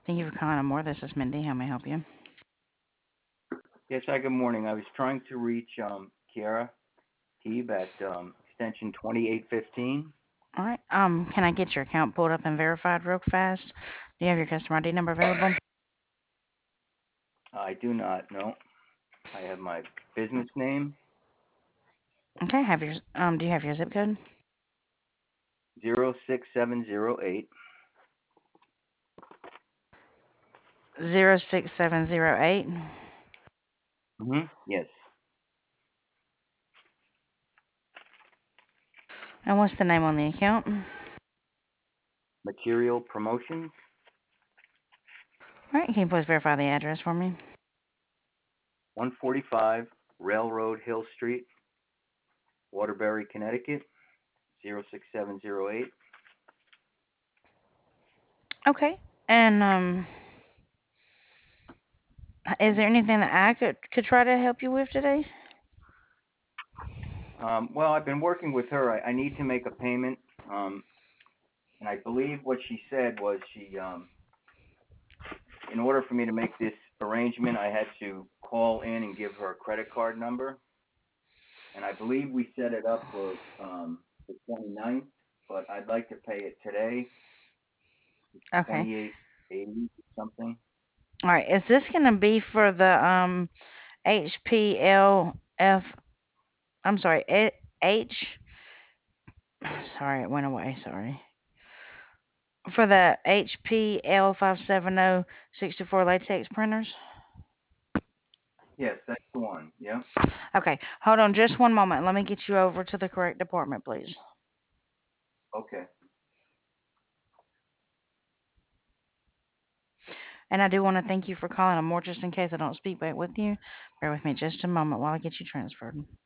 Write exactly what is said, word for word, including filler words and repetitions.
Thank you for calling Amore. This is Mindy. How may I help you? Yes, hi, good morning. I was trying to reach um, Kiara Teeb at um, extension twenty-eight fifteen. All right. Um, can I get your account pulled up and verified real fast? Do you have your customer I D number available? I do not know. I have my business name, Okay. Have your um? Do you have your zip code? zero six seven zero eight. Zero six seven zero eight. Mm-hmm. Yes. And what's the name on the account? All Material Promotions, right. Can you please verify the address for me? one forty-five Railroad Hill Street, Waterbury, Connecticut, zero six seven zero eight. Okay. And um, is there anything that I could could try to help you with today? Um, well, I've been working with her. I, I need to make a payment. Um, and I believe what she said was she um, in order for me to make this arrangement, I had to call in and give her a credit card number. And I believe we set it up for um, the twenty-ninth, but I'd like to pay it today, Okay. twenty-eight eighty something. All right. Is this gonna be for the um H P L F? I'm sorry. A- H. Sorry, it went away. Sorry. For the H P L five seventy sixty-four latex printers? Yes, that's the one. Yeah. Okay, hold on just one moment. Let me get you over to the correct department, please. Okay. And I do want to thank you for calling. I'm more just in case I don't speak back with you. Bear with me just a moment while I get you transferred.